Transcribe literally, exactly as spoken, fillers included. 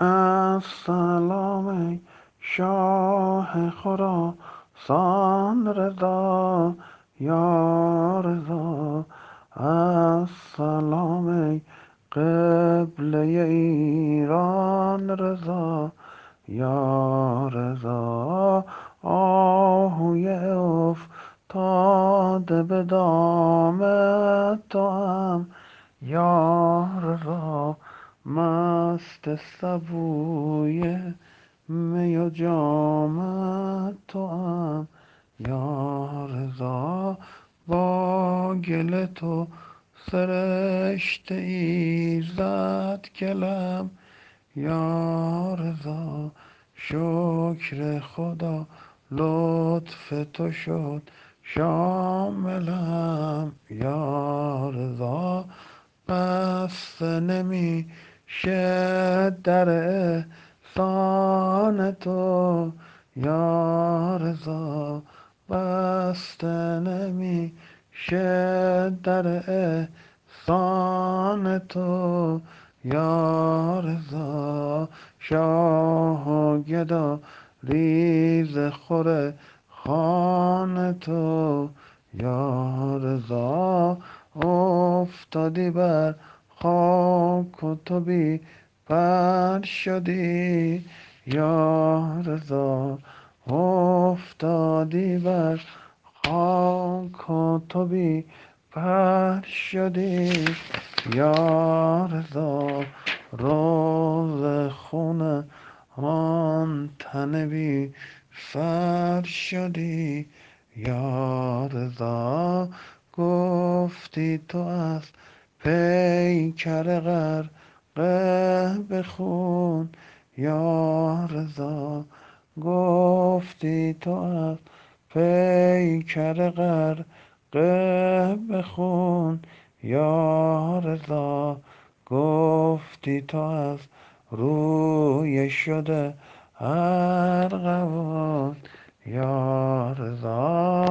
السلام ای شاه خراسان رضا یا رضا. السلام ای قبله ایران رضا یا رضا. آهوی افتاده به دام توام یا رضا. مست سبوی می و جام توام یا رضا. با گل تو سرشته ایزد کلم یا رضا. شکر خدا لطف تو شد شاملم یا رضا. بسته نمیشه در احسان تو یا رضا. بسته نمیشه در احسان تو یا رضا. شاه و گدا ریز خور خوان تو یا رضا. افتادی بر خاک و تو بی پر شدی یا رضا. افتادی بر خاک و تو بی پر شدی یا رضا. روز خون آن تن بی سر شدی یا رضا. گفتی تو از پیکر غرقه به خون یا رضا. گفتی تو از پیکر غرقه به خون یا رضا. گفتی تو از روی شده ارغوان یا رضا.